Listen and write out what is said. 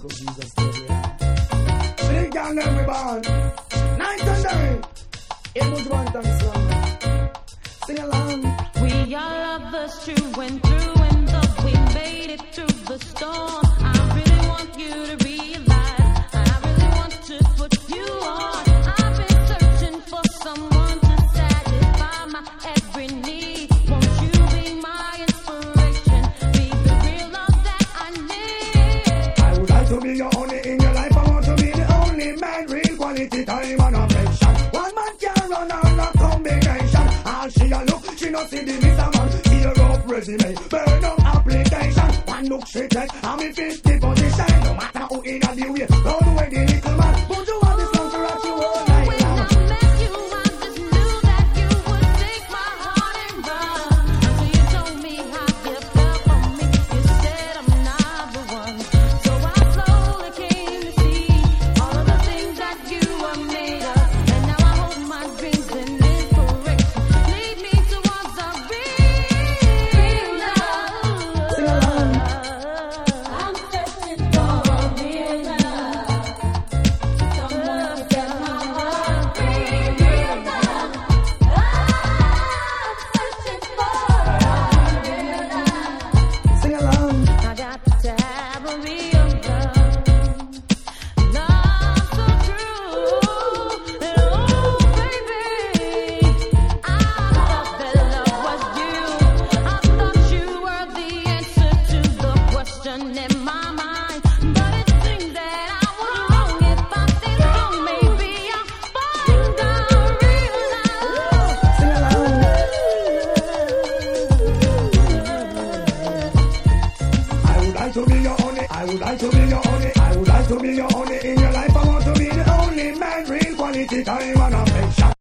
go Jesus story. Big girl everyone, night and day. It was one time song. Sing along. We are lovers true and through, and though we made it through the storm, I really want you to realize, and I really want to put you on. I've been searching for someone to satisfy my every need. Won't you be my inspiration? Be the real love that I need. I would like to be your only in your life. I want to be the only man, real quality time and affection. One man can run on a combination. All she a look, she no see the Mr. Man. See a rough resume, burn up application. One look she take, I'm in 50 position. No matter who in a the way, run away the little man. Would you want this song to rock you all night When long? I met you, I just knew that you would take my heart and run. Until you told me how you felt for me, you said I'm not the one. So I slowly came to see all of the things that you were made of. And now I hope my dreams and inspiration lead me towards a real love. Sing along. I'm searching for a real love. Someone to set my heart free. Real love. I'm searching for a real love. Sing along. I got to have a real love. Love so true. And oh, baby, I thought that love was you. I thought you were the answer to the question in my mind. But it seems that I was wrong. If I stay long, maybe I'll find a real love. Sing along. I would like to be your only. I would like to be your only. I would like to be your only in your life. I want to be the only man, real quality time and affection.